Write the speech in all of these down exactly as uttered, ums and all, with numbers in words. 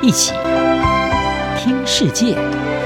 一起听世界。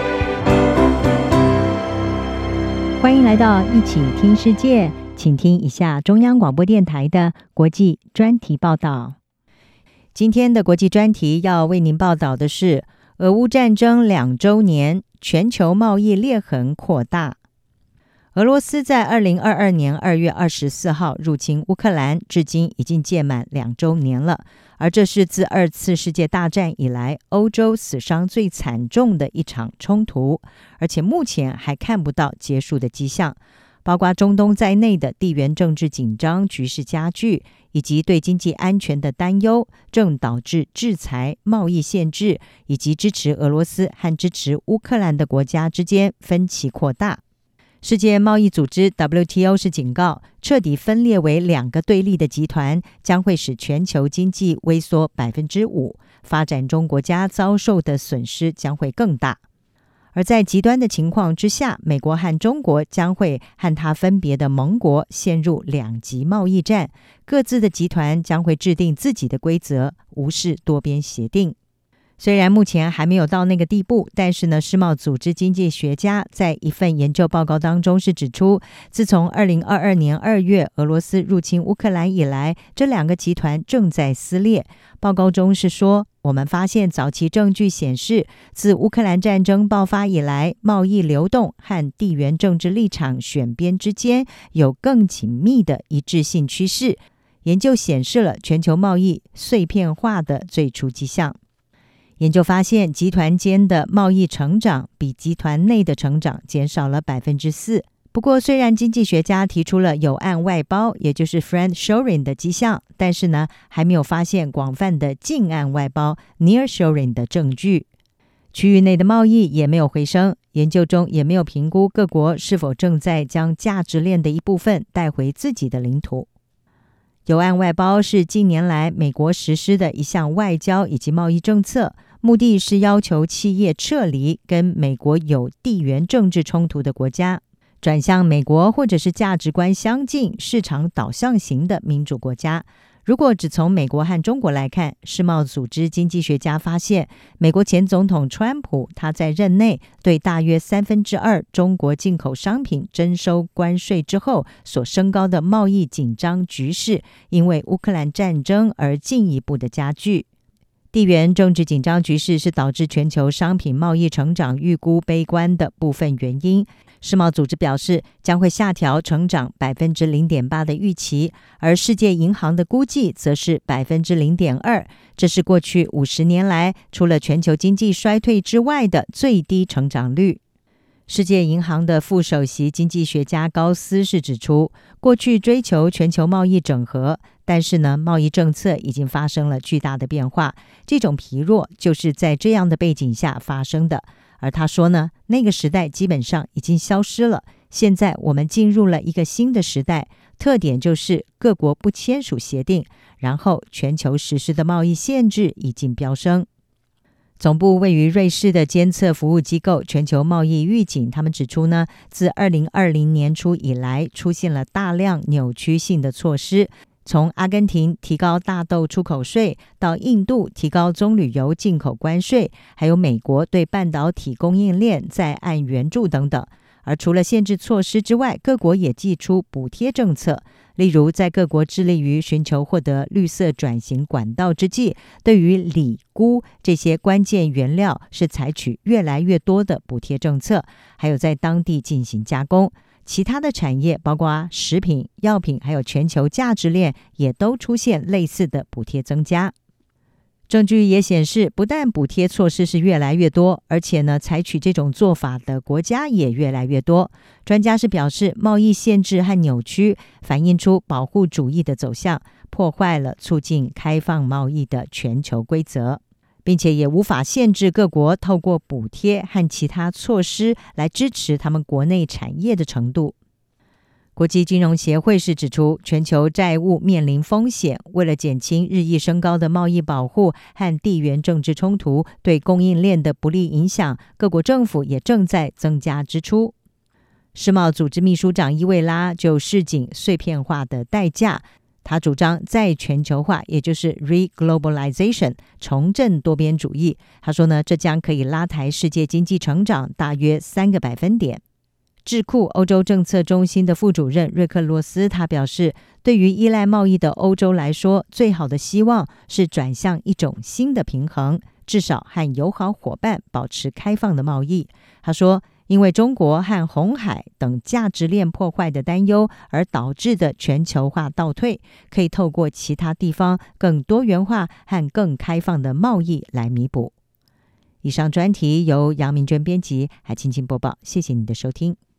欢迎来到一起听世界，请听一下中央广播电台的国际专题报道。今天的国际专题要为您报道的是俄乌战争两周年，全球贸易裂痕扩大。俄罗斯在二零二二年二月二十四号入侵乌克兰，至今已经届满两周年了。而这是自二次世界大战以来欧洲死伤最惨重的一场冲突，而且目前还看不到结束的迹象。包括中东在内的地缘政治紧张局势加剧，以及对经济安全的担忧，正导致制裁、贸易限制以及支持俄罗斯和支持乌克兰的国家之间分歧扩大。世界贸易组织 W T O 是警告，彻底分裂为两个对立的集团将会使全球经济萎缩 百分之五， 发展中国家遭受的损失将会更大。而在极端的情况之下，美国和中国将会和它分别的盟国陷入两极贸易战，各自的集团将会制定自己的规则，无视多边协定。虽然目前还没有到那个地步，但是呢，世贸组织经济学家在一份研究报告当中是指出，自从二零二二年二月俄罗斯入侵乌克兰以来，这两个集团正在撕裂。报告中是说，我们发现早期证据显示，自乌克兰战争爆发以来，贸易流动和地缘政治立场选边之间有更紧密的一致性趋势。研究显示了全球贸易碎片化的最初迹象。研究发现，集团间的贸易成长比集团内的成长减少了 百分之四。 不过，虽然经济学家提出了有岸外包，也就是 friendshoring 的迹象，但是呢，还没有发现广泛的近岸外包 nearshoring 的证据。区域内的贸易也没有回升，研究中也没有评估各国是否正在将价值链的一部分带回自己的领土。有岸外包是近年来美国实施的一项外交以及贸易政策，目的是要求企业撤离跟美国有地缘政治冲突的国家，转向美国或者是价值观相近、市场导向型的民主国家。如果只从美国和中国来看，世贸组织经济学家发现，美国前总统川普他在任内对大约三分之二中国进口商品征收关税之后所升高的贸易紧张局势，因为乌克兰战争而进一步的加剧。地缘政治紧张局势是导致全球商品贸易成长预估悲观的部分原因。世贸组织表示，将会下调成长 百分之零点八 的预期，而世界银行的估计则是 百分之零点二， 这是过去五十年来除了全球经济衰退之外的最低成长率。世界银行的副首席经济学家高斯是指出，过去追求全球贸易整合，但是呢，贸易政策已经发生了巨大的变化，这种疲弱就是在这样的背景下发生的。而他说呢，那个时代基本上已经消失了，现在我们进入了一个新的时代，特点就是各国不签署协定，然后全球实施的贸易限制已经飙升。总部位于瑞士的监测服务机构全球贸易预警，他们指出呢，自二零二零年初以来，出现了大量扭曲性的措施，从阿根廷提高大豆出口税，到印度提高棕榈油进口关税，还有美国对半导体供应链在岸援助等等。而除了限制措施之外，各国也祭出补贴政策。例如，在各国致力于寻求获得绿色转型管道之际，对于锂、钴这些关键原料是采取越来越多的补贴政策，还有在当地进行加工。其他的产业，包括食品、药品，还有全球价值链，也都出现类似的补贴增加。证据也显示，不但补贴措施是越来越多，而且呢，采取这种做法的国家也越来越多。专家是表示，贸易限制和扭曲反映出保护主义的走向，破坏了促进开放贸易的全球规则，并且也无法限制各国透过补贴和其他措施来支持他们国内产业的程度。国际金融协会是指出，全球债务面临风险，为了减轻日益升高的贸易保护和地缘政治冲突对供应链的不利影响，各国政府也正在增加支出。世贸组织秘书长伊维拉就示警碎片化的代价， 他主张再全球化，也就是 re-globalization， 重振多边主义。他说呢，这将可以拉抬世界经济成长大约三个百分点。智库欧洲政策中心的副主任瑞克洛斯他表示，对于依赖贸易的欧洲来说，最好的希望是转向一种新的平衡，至少和友好伙伴保持开放的贸易。他说，因为中国和红海等价值链破坏的担忧而导致的全球化倒退，可以透过其他地方更多元化和更开放的贸易来弥补。以上专题由杨明娟编辑，海青青播报，谢谢你的收听。